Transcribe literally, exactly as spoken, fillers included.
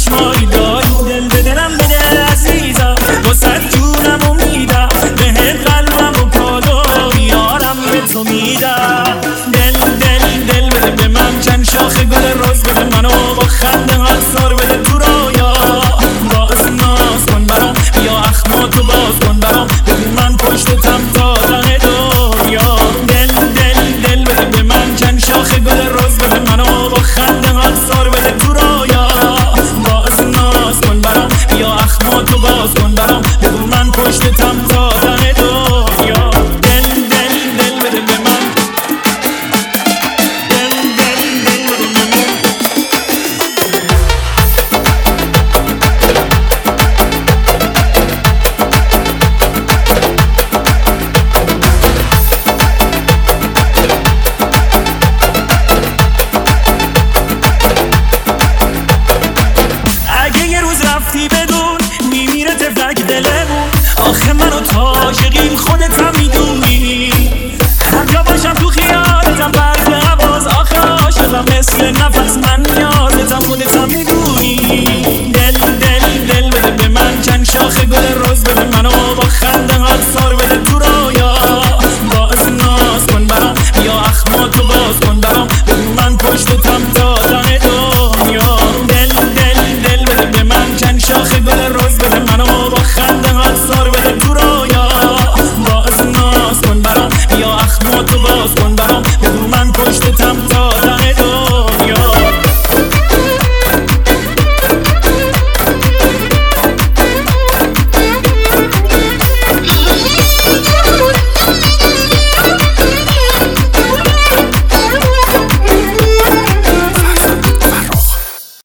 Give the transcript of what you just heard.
چشمایی داری دل به دلم بده عزیزم واسه جونم و میدم بهت قلبم و کادو میارم به تو میدم دل دل دل بده به من چند شاخه گل روز بده منو با خنده ها سر بده تو رویا باز ناز کن برام بیا اخماتو باز کن برام بگو من پشتتم تا ته دنیا دل دل دل بده به من چند شاخه گل روز بده منو با خنده ها سر بده تو رویا باز ناز کن برام بیا اخماتو باز کن برام بگو من پشتتم تا ته دنیا دل دل دل بده به من رفتی بدون میمیره تفلک دلمون آخه منو تا عاشقیم خودت هم میدونی هر جا باشم تو خیالتم برد عباس آخه عاشقم مثل نفس من یادتم خودت هم میدونی